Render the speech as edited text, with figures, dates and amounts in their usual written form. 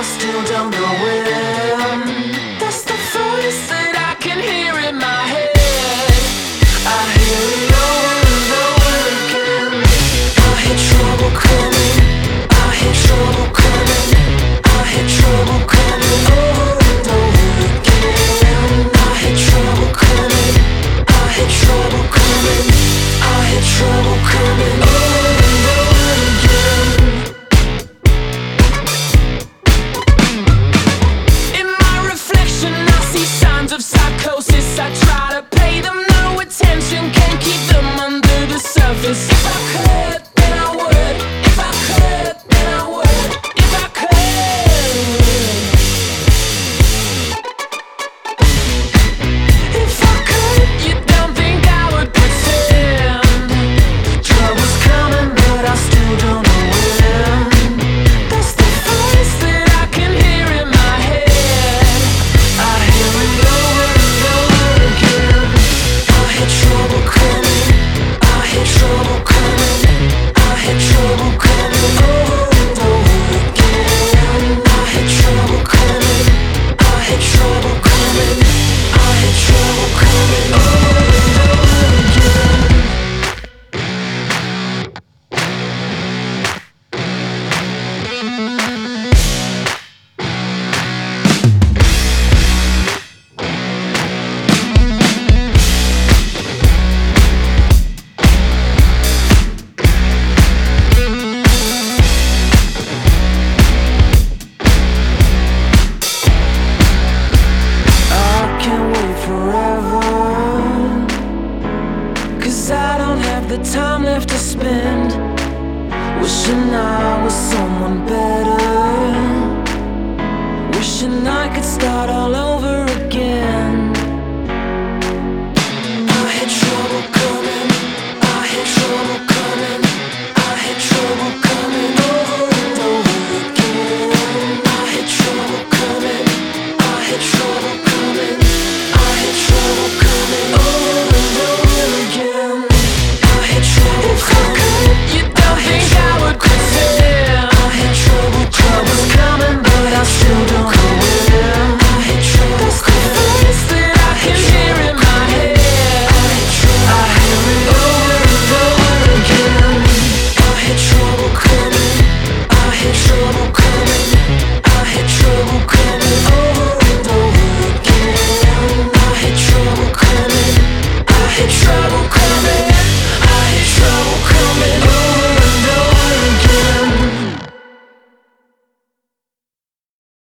still don't know when. That's the voice that I can hear in my head. I hear it over and over again. I hear trouble coming, I hear trouble coming, I hear trouble coming over and over again. I hear trouble coming, I hear trouble coming, I hear trouble coming over and over again. In my reflection I see signs of psychosis. I try to pay them no attention, can't keep them under the surface. If I could, then I would. If I could, then I would. If I could. If I could, you don't think I would pretend. Trouble's coming but I still don't know when. That's the voice that I can hear in my head. I hear it over and over again. I hear trouble coming, I hear trouble coming, I hear trouble coming over and over again. I hear trouble coming, I hear trouble coming, I hear trouble coming over and over again. I can't wait forever, 'cause I don't have the time left to spend wishing I was someone better, wishing I could start all over